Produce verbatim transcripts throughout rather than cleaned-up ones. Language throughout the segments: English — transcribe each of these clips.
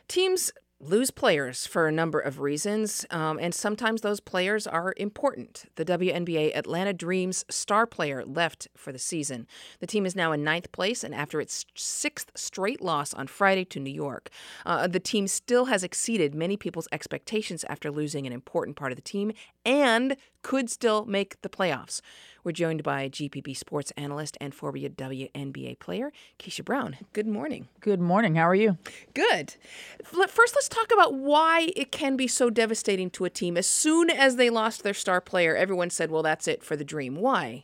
Teams lose players for a number of reasons, um, and sometimes those players are important. The W N B A Atlanta Dream's star player left for the season. The team is now in ninth place, and after its sixth straight loss on Friday to New York, uh, the team still has exceeded many people's expectations after losing an important part of the team and could still make the playoffs. We're joined by G P B sports analyst and former W N B A player, Keisha Brown. Good morning. Good morning. How are you? Good. First, let's talk about why it can be so devastating to a team. As soon as they lost their star player, everyone said, well, that's it for the Dream. Why?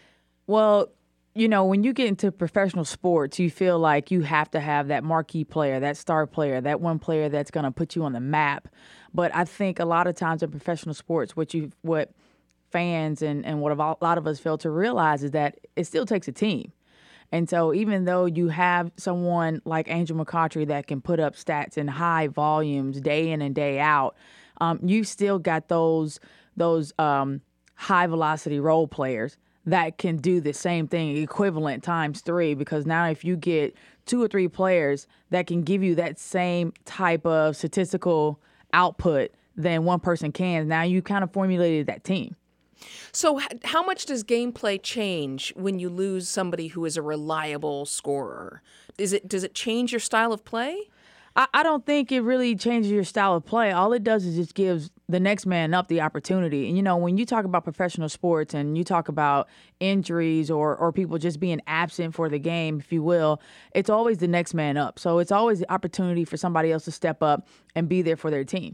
Well, you know, when you get into professional sports, you feel like you have to have that marquee player, that star player, that one player that's going to put you on the map. But I think a lot of times in professional sports, what you what fans and, and what a lot of us fail to realize is that it still takes a team. And so even though you have someone like Angel McCoughtry that can put up stats in high volumes day in and day out, um, you've still got those those um, high velocity role players that can do the same thing equivalent times three, because now if you get two or three players that can give you that same type of statistical output than one person can, now you kind of formulated that team. So how much does gameplay change when you lose somebody who is a reliable scorer? Is it does it change your style of play? I, I don't think it really changes your style of play. All it does is just gives the next man up the opportunity. And, you know, when you talk about professional sports and you talk about injuries or, or people just being absent for the game, if you will, it's always the next man up. So it's always the opportunity for somebody else to step up and be there for their team.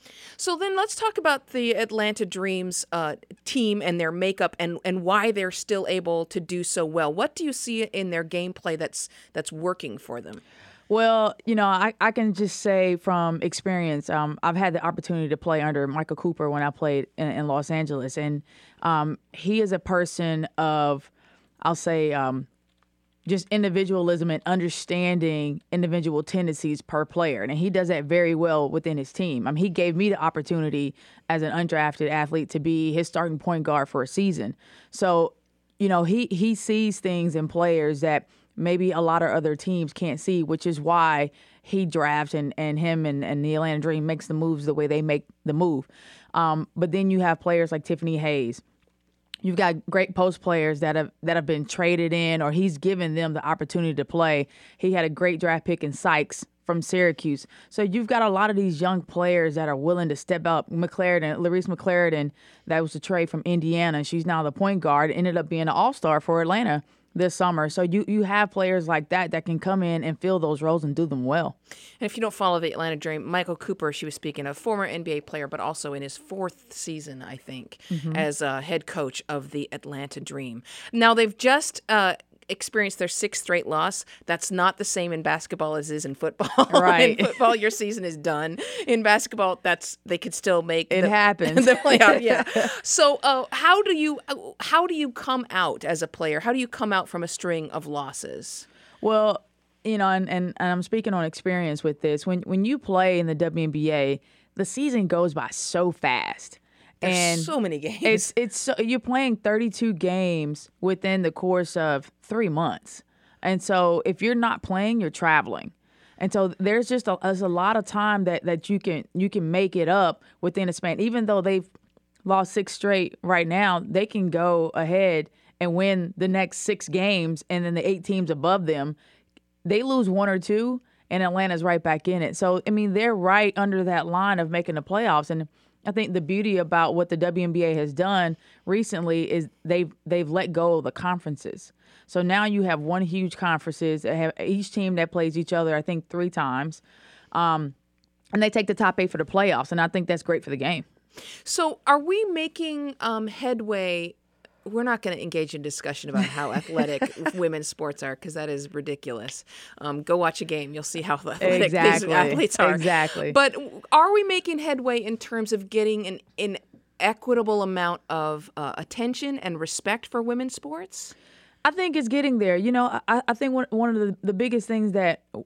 So then let's talk about the Atlanta Dreams uh, team and their makeup and, and why they're still able to do so well. What do you see in their gameplay that's that's working for them? Well, you know, I, I can just say from experience, um, I've had the opportunity to play under Michael Cooper when I played in, in Los Angeles. And um, he is a person of, I'll say, um, just individualism and understanding individual tendencies per player. And he does that very well within his team. I mean, he gave me the opportunity as an undrafted athlete to be his starting point guard for a season. So, you know, he, he sees things in players that maybe a lot of other teams can't see, which is why he drafts and, and him and, and the Atlanta Dream makes the moves the way they make the move. Um, but then you have players like Tiffany Hayes. You've got great post players that have that have been traded in, or he's given them the opportunity to play. He had a great draft pick in Sykes from Syracuse. So you've got a lot of these young players that are willing to step up. McLaren, Larisse McLaren, that was a trade from Indiana. She's now the point guard, ended up being an all-star for Atlanta this summer. So you, you have players like that that can come in and fill those roles and do them well. And if you don't follow the Atlanta Dream, Michael Cooper, she was speaking of, former N B A player, but also in his fourth season, I think, mm-hmm. as a head coach of the Atlanta Dream. Now, they've just uh, experienced their sixth straight loss. That's not the same in basketball as is in football. Right. In football, your season is done. In basketball, that's they could still make it the, happens. the playoff. Yeah. So, uh, how do you how do you come out as a player? How do you come out from a string of losses? Well, you know, and, and, and I'm speaking on experience with this. When when you play in the W N B A, the season goes by so fast. There's and so many games. It's it's so, you're playing thirty-two games within the course of three months, and so if you're not playing, you're traveling, and so there's just a, there's a lot of time that, that you can you can make it up within a span. Even though they've lost six straight right now, they can go ahead and win the next six games, and then the eight teams above them, they lose one or two, and Atlanta's right back in it. So I mean, they're right under that line of making the playoffs. And I think the beauty about what the W N B A has done recently is they've they've let go of the conferences. So now you have one huge conferences that have each team that plays each other, I think, three times, um, and they take the top eight for the playoffs. And I think that's great for the game. So are we making um, headway? We're not going to engage in discussion about how athletic women's sports are, because that is ridiculous. Um, go watch a game. You'll see how athletic exactly. these athletes are. Exactly. But are we making headway in terms of getting an, an equitable amount of uh, attention and respect for women's sports? I think it's getting there. You know, I, I think one, one of the, the biggest things that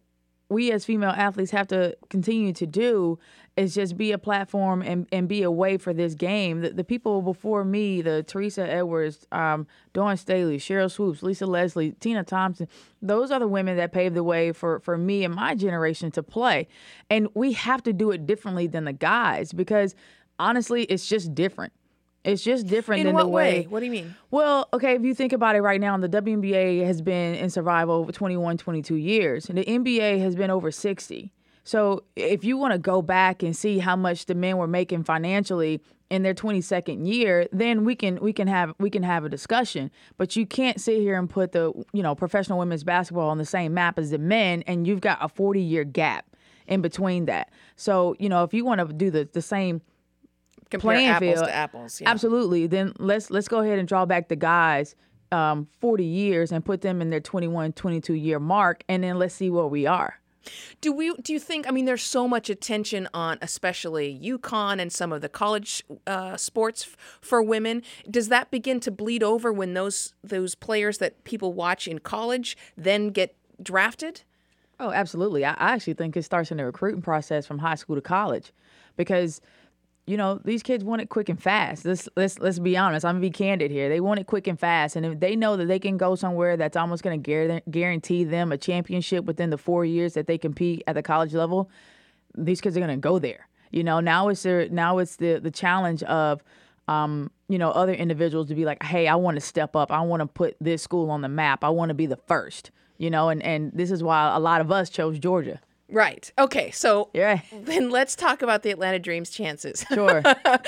we as female athletes have to continue to do is just be a platform and, and be a way for this game. The, the people before me, the Teresa Edwards, um, Dawn Staley, Cheryl Swoops, Lisa Leslie, Tina Thompson, those are the women that paved the way for, for me and my generation to play. And we have to do it differently than the guys because, honestly, it's just different. It's just different in than what the way, way. What do you mean? Well, okay, if you think about it right now, the W N B A has been in survival over twenty-one, twenty-two years, and the N B A has been over sixty. So if you want to go back and see how much the men were making financially in their twenty-second year, then we can we can have we can have a discussion. But you can't sit here and put the you know professional women's basketball on the same map as the men, and you've got a forty-year gap in between that. So you know if you want to do the the same compare playing apples field, to apples, yeah. absolutely. Then let's let's go ahead and draw back the guys um, forty years and put them in their twenty-one, twenty-two year mark, and then let's see where we are. Do we? Do you think? I mean, there's so much attention on, especially UConn and some of the college uh, sports f- for women. Does that begin to bleed over when those those players that people watch in college then get drafted? Oh, absolutely. I, I actually think it starts in the recruiting process from high school to college, because you know, these kids want it quick and fast. Let's let's let's be honest. I'm gonna be candid here. They want it quick and fast, and if they know that they can go somewhere that's almost gonna guar- guarantee them a championship within the four years that they compete at the college level, these kids are gonna go there. You know, now it's their, now it's the the challenge of, um, you know, other individuals to be like, hey, I want to step up. I want to put this school on the map. I want to be the first. You know, and and this is why a lot of us chose Georgia. Right. Okay. So yeah. Then let's talk about the Atlanta Dream's chances. Sure.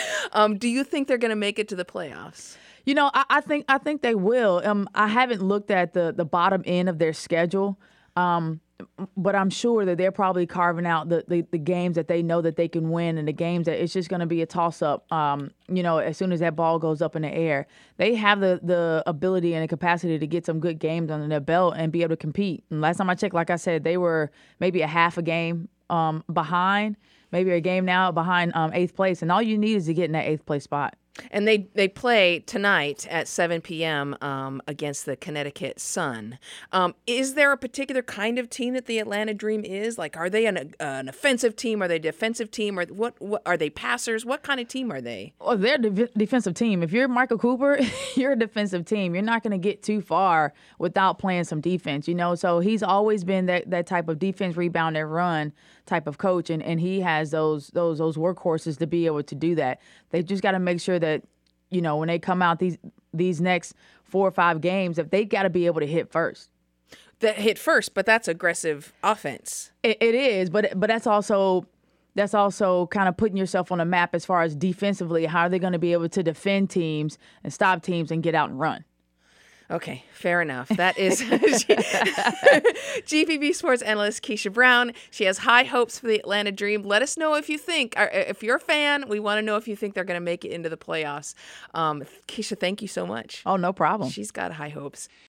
um, do you think they're going to make it to the playoffs? You know, I, I think I think they will. Um, I haven't looked at the the bottom end of their schedule, um, but I'm sure that they're probably carving out the, the, the games that they know that they can win, and the games that it's just going to be a toss up. Um, you know, as soon as that ball goes up in the air, they have the the ability and the capacity to get some good games under their belt and be able to compete. And last time I checked, like I said, they were maybe a half a game um, behind, maybe a game now behind um, eighth place, and all you need is to get in that eighth place spot. And they, they play tonight at seven p.m. Um, against the Connecticut Sun. Um, is there a particular kind of team that the Atlanta Dream is? Like, are they an, uh, an offensive team? Are they a defensive team? Or what, what are they passers? What kind of team are they? Well, they're a de- defensive team. If you're Michael Cooper, you're a defensive team. You're not going to get too far without playing some defense, you know? So he's always been that, that type of defense, rebound, and run type of coach, and, and he has those those those workhorses to be able to do that. They just got to make sure that, you know, when they come out these these next four or five games, that they got to be able to hit first. That hit first, but that's aggressive offense. It, it is, but but that's also that's also kind of putting yourself on a map as far as defensively. How are they going to be able to defend teams and stop teams and get out and run? Okay, fair enough. That is G P B Sports analyst Keisha Brown. She has high hopes for the Atlanta Dream. Let us know if you think, or if you're a fan, we want to know if you think they're going to make it into the playoffs. Um, Keisha, thank you so much. Oh, no problem. She's got high hopes.